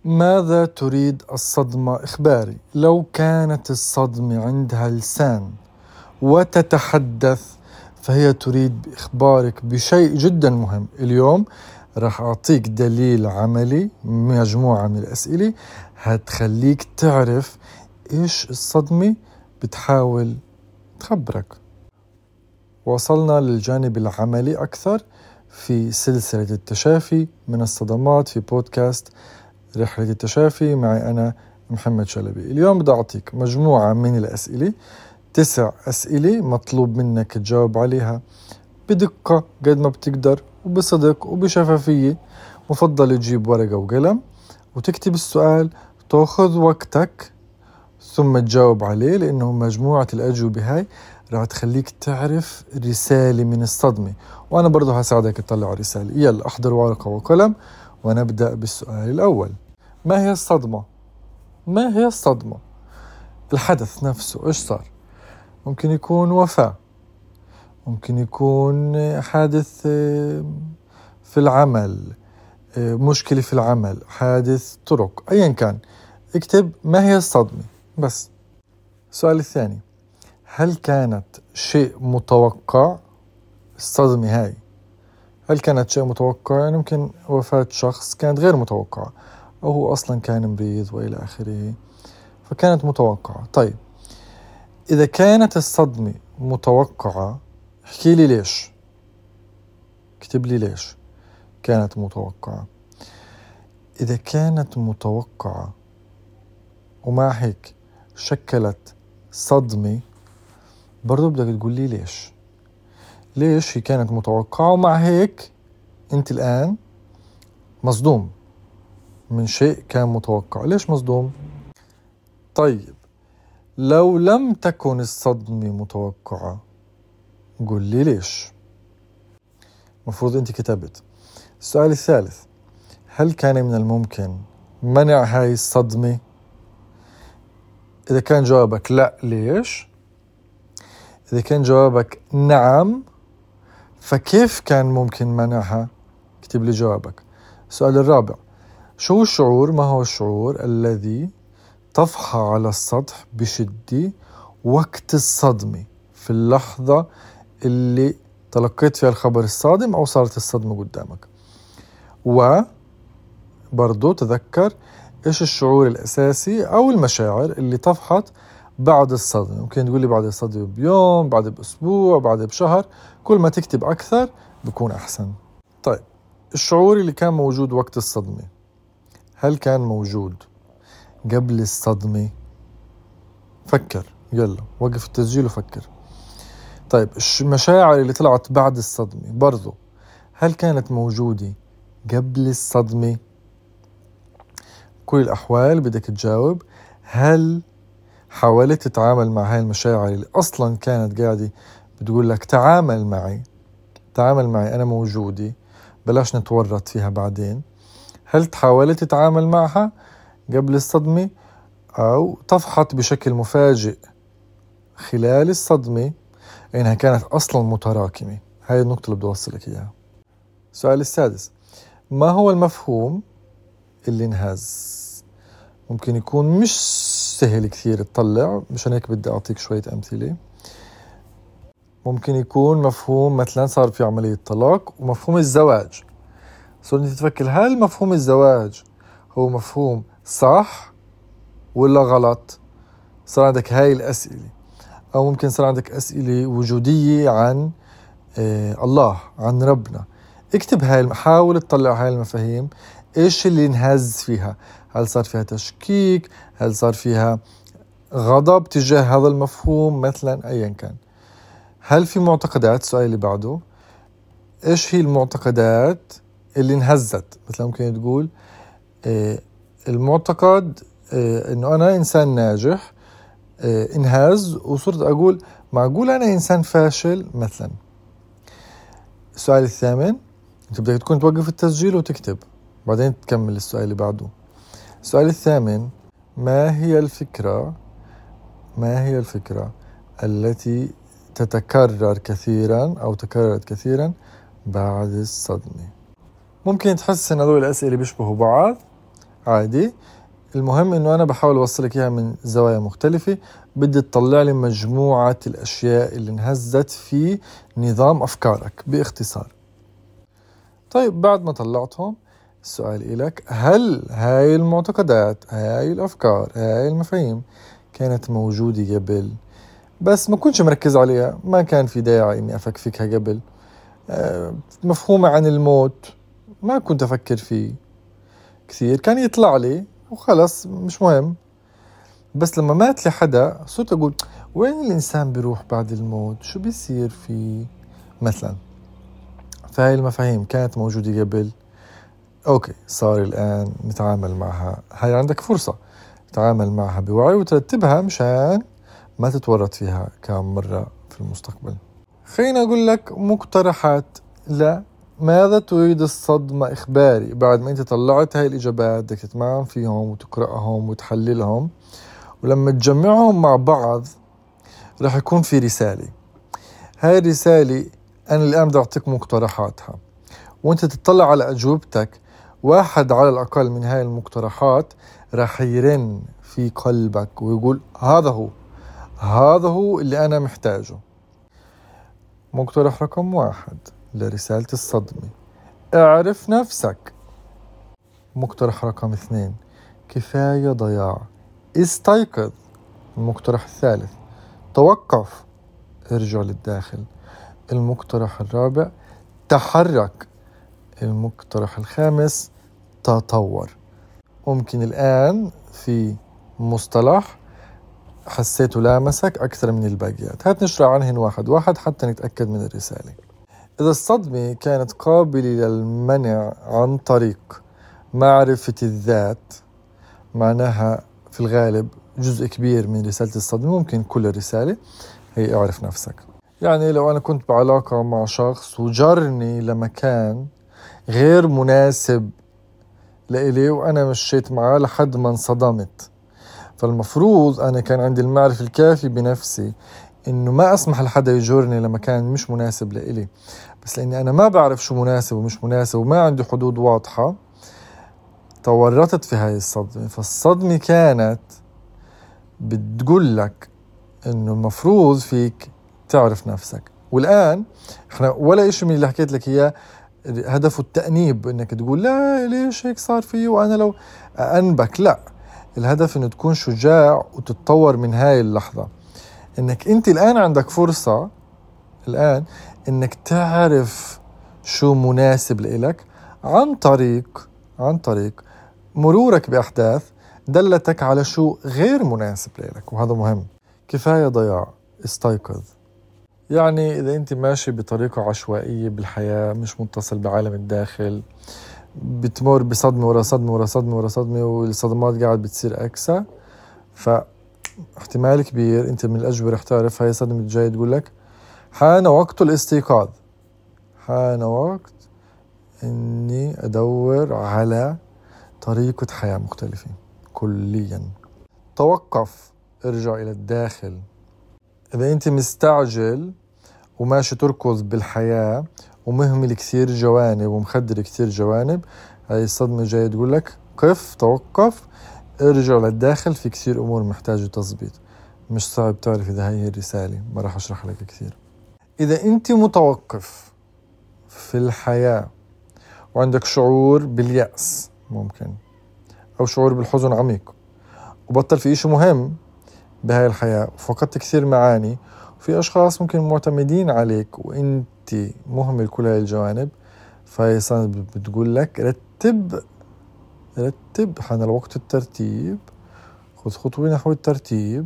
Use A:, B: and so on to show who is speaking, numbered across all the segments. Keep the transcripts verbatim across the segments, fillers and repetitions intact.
A: ماذا تريد الصدمة إخباري؟ لو كانت الصدمة عندها لسان وتتحدث فهي تريد بإخبارك بشيء جدا مهم. اليوم راح أعطيك دليل عملي، مجموعة من الأسئلة هتخليك تعرف إيش الصدمة بتحاول تخبرك. وصلنا للجانب العملي أكثر في سلسلة التشافي من الصدمات في بودكاست رحلة التشافي معي أنا محمد شلبي. اليوم بدي أعطيك مجموعة من الأسئلة، تسع أسئلة مطلوب منك تجاوب عليها بدقة قد ما بتقدر وبصدق وبشفافية. مفضل تجيب ورقة وقلم وتكتب السؤال، تأخذ وقتك ثم تجاوب عليه، لأنه مجموعة الأجوبة هاي راح تخليك تعرف رسالة من الصدمة، وأنا برضو هساعدك تطلع رسالة. يلا أحضر ورقة وقلم ونبدأ بالسؤال الأول. ما هي الصدمة؟ ما هي الصدمة؟ الحدث نفسه إيش صار؟ ممكن يكون وفاة، ممكن يكون حادث في العمل، مشكلة في العمل، حادث طرق، أيا كان اكتب ما هي الصدمة بس. السؤال الثاني، هل كانت شيء متوقع؟ الصدمة هاي هل كانت شيء متوقع؟ يعني ممكن وفاة شخص كانت غير متوقعة، أو هو أصلا كان مريض وإلى آخره، فكانت متوقعة. طيب إذا كانت الصدمة متوقعة احكي لي ليش، اكتب لي ليش كانت متوقعة. إذا كانت متوقعة ومع هيك شكلت صدمة، برضو بدك تقول لي ليش. ليش هي كانت متوقعة ومع هيك أنت الآن مصدوم من شيء كان متوقع؟ ليش مصدوم؟ طيب لو لم تكن الصدمة متوقعة قل لي ليش. مفروض أنت كتبت. السؤال الثالث، هل كان من الممكن منع هاي الصدمة؟ إذا كان جوابك لا ليش؟ إذا كان جوابك نعم فكيف كان ممكن منعها؟ اكتب لي جوابك. السؤال الرابع، شو الشعور؟ ما هو الشعور الذي طفح على السطح بشدة وقت الصدمة، في اللحظة اللي تلقيت فيها الخبر الصادم أو صارت الصدمة قدامك؟ وبرضو تذكر إيش الشعور الأساسي أو المشاعر اللي طفحت بعد الصدمة. ممكن تقول لي بعد الصدمة بيوم، بعد بأسبوع، بعد بشهر، كل ما تكتب أكثر بيكون أحسن. طيب الشعور اللي كان موجود وقت الصدمة هل كان موجود قبل الصدمة؟ فكر، يلا وقف التسجيل وفكر. طيب المشاعر اللي طلعت بعد الصدمة برضو هل كانت موجودة قبل الصدمة؟ كل الأحوال بدك تجاوب. هل حاولت تتعامل مع هاي المشاعر اللي أصلا كانت قاعدة بتقول لك تعامل معي، تعامل معي أنا موجودة، بلاش نتورط فيها بعدين؟ هل تحاولت تتعامل معها قبل الصدمة أو طفحت بشكل مفاجئ خلال الصدمة إنها كانت أصلا متراكمة؟ هاي النقطة اللي بدي أوصلك إياها. السؤال السادس، ما هو المفهوم اللي انهز؟ ممكن يكون مش سهل كثير تطلع، مشان هيك بدي أعطيك شوية أمثلة. ممكن يكون مفهوم مثلا صار في عملية طلاق ومفهوم الزواج، صرت تفكر هل مفهوم الزواج هو مفهوم صح ولا غلط؟ صار عندك هاي الأسئلة. أو ممكن صار عندك أسئلة وجودية عن آه الله، عن ربنا. اكتب هاي، حاول تطلع هاي المفاهيم إيش اللي انهز فيها. هل صار فيها تشكيك؟ هل صار فيها غضب تجاه هذا المفهوم مثلا؟ أيا كان. هل في معتقدات؟ السؤال اللي بعده، إيش هي المعتقدات اللي انهزت؟ مثلا ممكن تقول آه المعتقد آه إنه أنا إنسان ناجح آه انهز وصرت أقول معقول أنا إنسان فاشل مثلا. السؤال الثامن، أنت بدك تكون توقف التسجيل وتكتب بعدين تكمل السؤال اللي بعده. السؤال الثامن، ما هي الفكرة ما هي الفكرة التي تتكرر كثيرا أو تكررت كثيرا بعد الصدمة؟ ممكن تحس إن هذول الأسئلة بيشبهوا بعض عادي. المهم إنه أنا بحاول أوصلك إياها من زوايا مختلفة، بدي تطلع لي مجموعة الأشياء اللي انهزت في نظام أفكارك باختصار. طيب بعد ما طلعتهم، السؤال إلك: هل هاي المعتقدات، هاي الأفكار، هاي المفاهيم كانت موجودة قبل بس ما كنتش مركز عليها، ما كان في داعي إني أفكفكها قبل، أه مفهومة عن الموت ما كنت أفكر فيه كثير، كان يطلع لي وخلص مش مهم، بس لما مات لي حدا صرت أقول وين الإنسان بيروح بعد الموت، شو بيصير فيه مثلا. فهاي المفاهيم كانت موجودة قبل، أوكي صار الآن نتعامل معها، هاي عندك فرصة تتعامل معها بوعي وترتبها مشان ما تتورط فيها كم مرة في المستقبل. خليني أقول لك مقترحات. لا، ماذا تريد الصدمة إخباري؟ بعد ما أنت طلعت هاي الإجابات بدك تتمعن فيهم وتقرأهم وتحللهم، ولما تجمعهم مع بعض رح يكون في رسالة. هاي الرسالة أنا الآن بدي أعطيك مقترحاتها، وأنت تطلع على أجوبتك. واحد على الأقل من هاي المقترحات رح يرن في قلبك ويقول هذا هو هذا هو اللي أنا محتاجه. مقترح رقم واحد لرسالة الصدمة: اعرف نفسك. مقترح رقم اثنين: كفاية ضياع، استيقظ. المقترح الثالث: توقف، ارجع للداخل. المقترح الرابع: تحرك. المقترح الخامس: تطور. ممكن الآن في مصطلح حسيته لامسك أكثر من الباقيات، هات نشرح عنهن واحد واحد حتى نتأكد من الرسالة. إذا الصدمة كانت قابلة للمنع عن طريق معرفة الذات، معناها في الغالب جزء كبير من رسالة الصدمة، ممكن كل الرسالة هي اعرف نفسك. يعني لو أنا كنت بعلاقة مع شخص وجرني لمكان غير مناسب لإلي وأنا مشيت معاه لحد ما انصدمت، فالمفروض أنا كان عندي المعرفة الكافي بنفسي إنه ما أسمح لحدا يجرني لمكان مش مناسب لإلي. بس لأني أنا ما بعرف شو مناسب ومش مناسب وما عندي حدود واضحة، تورطت في هاي الصدمة. فالصدمة كانت بتقول لك إنه المفروض فيك تعرف نفسك. والآن إحنا ولا إشي من اللي حكيت لك إياه هدفه التأنيب، إنك تقول لا ليش هيك صار فيه وأنا لو أنبك. لا، الهدف إنه تكون شجاع وتتطور من هاي اللحظة. إنك أنت الآن عندك فرصة الآن إنك تعرف شو مناسب لإلك عن طريق عن طريق مرورك بأحداث دلتك على شو غير مناسب لإلك، وهذا مهم. كفاية ضياع، استيقظ. يعني إذا أنت ماشي بطريقة عشوائية بالحياة، مش متصل بعالم الداخل، بتمر بصدمة ورا صدمة ورا صدمة ورا صدمة والصدمات قاعد بتصير أكثر، فاحتمال كبير أنت من الأجوبة رح تعرف هاي صدمة جاي تقول لك حان وقت الاستيقاظ، حان وقت إني أدور على طريقة حياة مختلفة كليا. توقف، ارجع إلى الداخل. إذا أنت مستعجل وماشي تركض بالحياة ومهمل كثير جوانب ومخدر كثير جوانب، هاي الصدمة جاية تقول لك قف، توقف، ارجع للداخل، في كثير أمور محتاجة تظبيط. مش صعب تعرف إذا هاي هي الرسالة، ما راح أشرح لك كثير. إذا أنت متوقف في الحياة وعندك شعور باليأس ممكن، أو شعور بالحزن عميق، وبطل في إشي مهم بهاي الحياة وفقدت كثير معاني، وفي أشخاص ممكن معتمدين عليك وإنت مهمل كل هاي الجوانب، فهي بتقول لك رتب رتب، حان الوقت الترتيب، خذ خطوة نحو الترتيب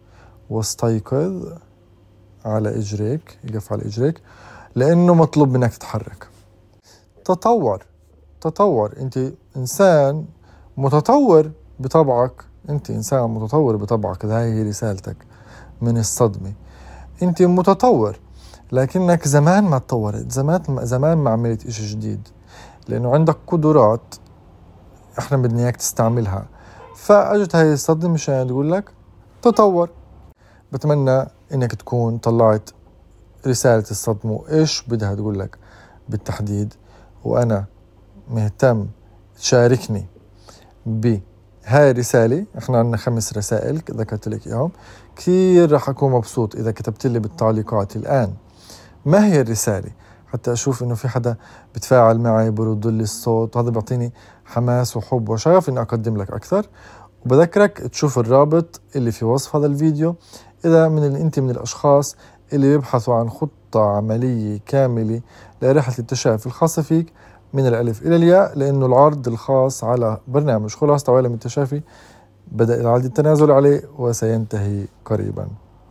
A: واستيقظ على إجريك، يقف على إجريك، لأنه مطلوب منك تتحرك. تطور تطور، أنت إنسان متطور بطبعك، أنت إنسان متطور بطبعك. هاي هي رسالتك من الصدمة، أنت متطور، لكنك زمان ما تطورت، زمان زمان ما عملت إشي جديد، لأنه عندك قدرات إحنا بدنا إياك تستعملها. فأجت هاي الصدمة مشان تقول لك تطور. بتمنى إنك تكون طلعت رسالة الصدمة وإيش بدها تقول لك بالتحديد، وأنا مهتم تشاركني بهاي الرسالة. احنا عندنا خمس رسائل ذكرت لك اياهم، كثير راح اكون مبسوط اذا كتبت لي بالتعليقات الان ما هي الرسالة، حتى اشوف انه في حدا بتفاعل معي برد لي الصوت، وهذا بيعطيني حماس وحب وشغف اني اقدم لك اكثر. وبذكرك تشوف الرابط اللي في وصف هذا الفيديو اذا من انت من الاشخاص اللي بيبحثوا عن خطة عملية كاملة لرحلة التشافي الخاصة فيك من الألف إلى الياء، لأنه العرض الخاص على برنامج خلاصة عالم التشافي بدأ العرض التنازل عليه وسينتهي قريبا.